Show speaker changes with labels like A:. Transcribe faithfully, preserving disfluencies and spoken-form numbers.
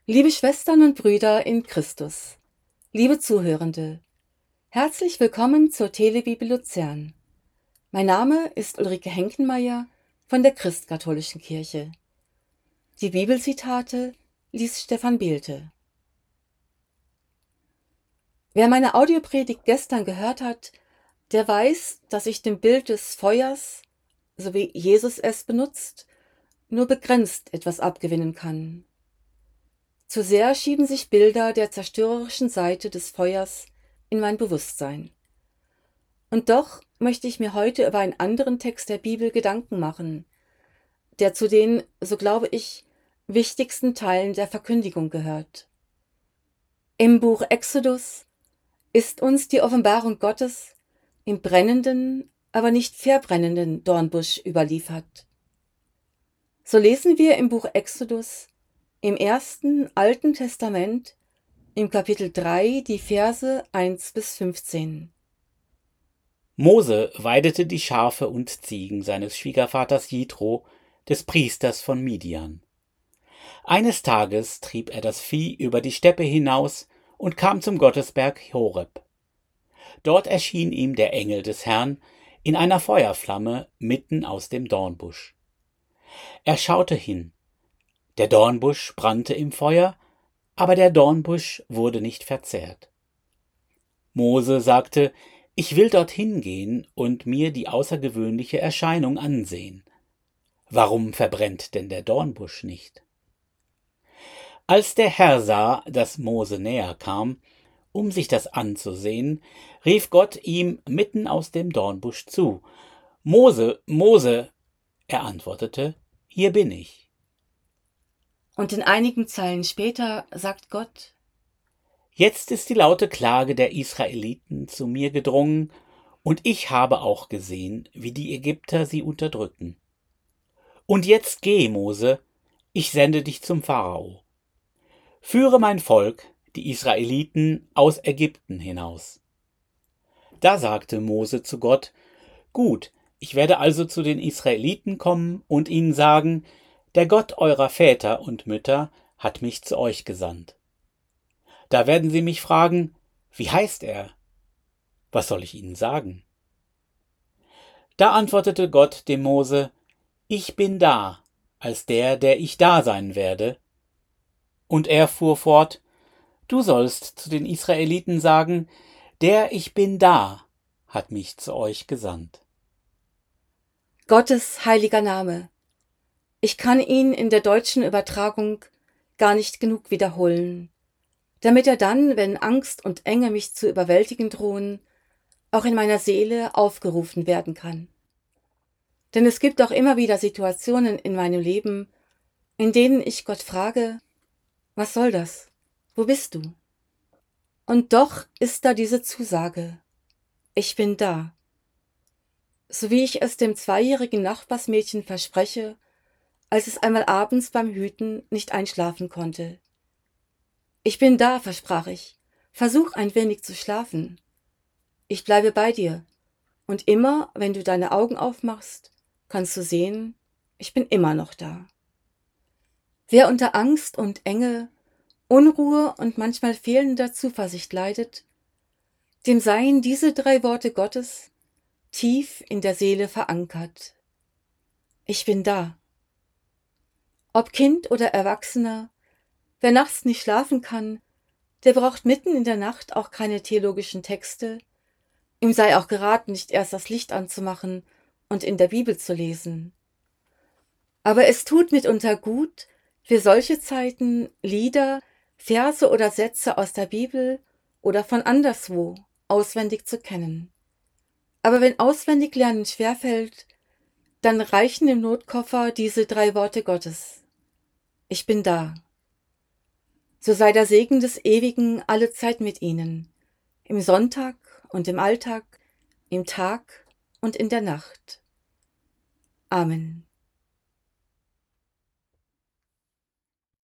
A: Liebe Schwestern und Brüder in Christus, liebe Zuhörende, herzlich willkommen zur Telebibel Luzern. Mein Name ist Ulrike Henkenmeier von der Christkatholischen Kirche. Die Bibelzitate liest Stefan Behlte. Wer meine Audiopredigt gestern gehört hat, der weiß, dass ich dem Bild des Feuers, so wie Jesus es benutzt, nur begrenzt etwas abgewinnen kann. Zu sehr schieben sich Bilder der zerstörerischen Seite des Feuers in mein Bewusstsein. Und doch möchte ich mir heute über einen anderen Text der Bibel Gedanken machen, der zu den, so glaube ich, wichtigsten Teilen der Verkündigung gehört. Im Buch Exodus ist uns die Offenbarung Gottes im brennenden, aber nicht verbrennenden Dornbusch überliefert. So lesen wir im Buch Exodus im ersten Alten Testament im Kapitel drei die Verse eins bis fünfzehn.
B: Mose weidete die Schafe und Ziegen seines Schwiegervaters Jitro, des Priesters von Midian. Eines Tages trieb er das Vieh über die Steppe hinaus und kam zum Gottesberg Horeb. Dort erschien ihm der Engel des Herrn in einer Feuerflamme mitten aus dem Dornbusch. Er schaute hin. Der Dornbusch brannte im Feuer, aber der Dornbusch wurde nicht verzehrt. Mose sagte: Ich will dorthin gehen und mir die außergewöhnliche Erscheinung ansehen. Warum verbrennt denn der Dornbusch nicht? Als der Herr sah, dass Mose näher kam, um sich das anzusehen, rief Gott ihm mitten aus dem Dornbusch zu: Mose, Mose! Er antwortete: Hier bin ich.
A: Und in einigen Zeilen später sagt Gott:
B: Jetzt ist die laute Klage der Israeliten zu mir gedrungen, und ich habe auch gesehen, wie die Ägypter sie unterdrücken. Und jetzt geh, Mose, ich sende dich zum Pharao. Führe mein Volk, die Israeliten, aus Ägypten hinaus. Da sagte Mose zu Gott: Gut, ich werde also zu den Israeliten kommen und ihnen sagen: Der Gott eurer Väter und Mütter hat mich zu euch gesandt. Da werden sie mich fragen: Wie heißt er? Was soll ich ihnen sagen? Da antwortete Gott dem Mose: Ich bin da, als der, der ich da sein werde. Und er fuhr fort: Du sollst zu den Israeliten sagen: Der Ich bin da hat mich zu euch gesandt.
A: Gottes heiliger Name. Ich kann ihn in der deutschen Übertragung gar nicht genug wiederholen, damit er dann, wenn Angst und Enge mich zu überwältigen drohen, auch in meiner Seele aufgerufen werden kann. Denn es gibt auch immer wieder Situationen in meinem Leben, in denen ich Gott frage: Was soll das? Wo bist du? Und doch ist da diese Zusage: Ich bin da. So wie ich es dem zweijährigen Nachbarsmädchen verspreche, als es einmal abends beim Hüten nicht einschlafen konnte. Ich bin da, versprach ich. Versuch ein wenig zu schlafen. Ich bleibe bei dir. Und immer, wenn du deine Augen aufmachst, kannst du sehen, ich bin immer noch da. Wer unter Angst und Enge, Unruhe und manchmal fehlender Zuversicht leidet, dem seien diese drei Worte Gottes tief in der Seele verankert. Ich bin da. Ob Kind oder Erwachsener, wer nachts nicht schlafen kann, der braucht mitten in der Nacht auch keine theologischen Texte. Ihm sei auch geraten, nicht erst das Licht anzumachen und in der Bibel zu lesen. Aber es tut mitunter gut, für solche Zeiten Lieder, Verse oder Sätze aus der Bibel oder von anderswo auswendig zu kennen. Aber wenn Auswendiglernen schwerfällt, dann reichen im Notkoffer diese drei Worte Gottes. Ich bin da. So sei der Segen des Ewigen allezeit mit ihnen, im Sonntag und im Alltag, im Tag und in der Nacht. Amen.